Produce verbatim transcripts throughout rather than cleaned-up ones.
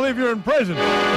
believe you're in prison.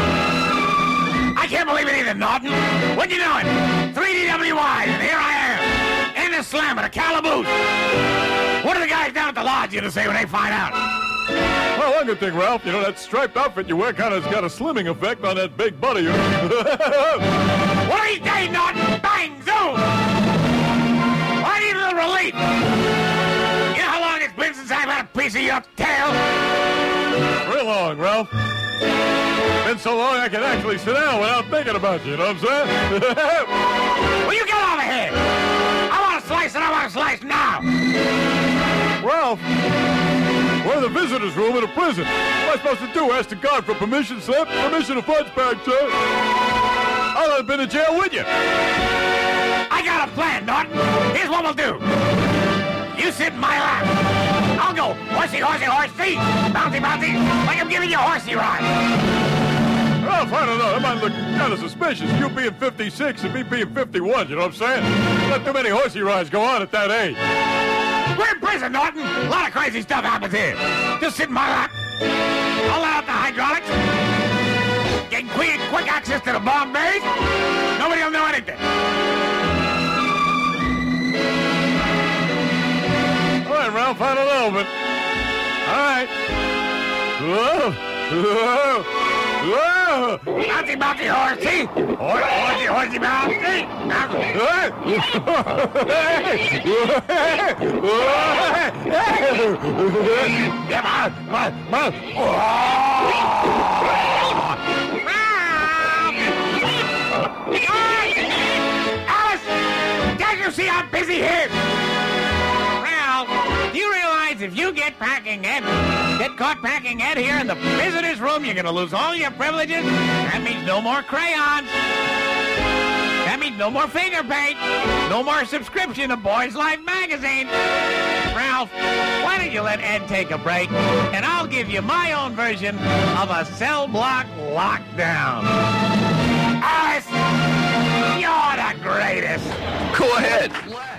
I can't believe it either, Norton. What you doing? three D W I, and here I am. In the slam at a calaboose. What are the guys down at the lodge going to say when they find out? Well, one good thing, Ralph, you know, that striped outfit you wear kind of has got a slimming effect on that big butt of yours. What do you say, Norton? Bang, zoom! I need a little relief. You know how long it's been since I've had a piece of your tail? Real long, Ralph. Been so long I can actually sit down without thinking about you, you know what I'm saying? Will you get over here? I want a slice and I want a slice now. Ralph, we're in the visitor's room in a prison. What am I supposed to do? Ask the guard for permission slip? Permission to fudge bag, sir? I'll have been in jail with you. I got a plan, Norton. Here's what we'll do. You sit in my lap. I'll go horsey, horsey, horsey, bouncy, bouncy, like I'm giving you a horsey ride. Ralph, I don't know. That might look kind of suspicious. You being fifty-six and me being fifty-one, you know what I'm saying? Not too many horsey rides go on at that age. We're in prison, Norton. A lot of crazy stuff happens here. Just sit in my lap. I'll let out the hydraulics. Get quick, quick access to the bomb bays. Nobody will know anything. All right, Ralph, I don't know, but... All right. Whoa. Whoa. Whoa. Bouncy, bouncy, horsey. Hor- horsey, horsey, bouncy. Come on, come on, come on. Alice, can't you see I'm busy here? Do you realize if you get packing Ed, get caught packing Ed here in the visitor's room, you're going to lose all your privileges? That means no more crayons. That means no more finger paint. No more subscription to Boys Life magazine. Ralph, why don't you let Ed take a break, and I'll give you my own version of a cell block lockdown. Alice, you're the greatest. Go ahead.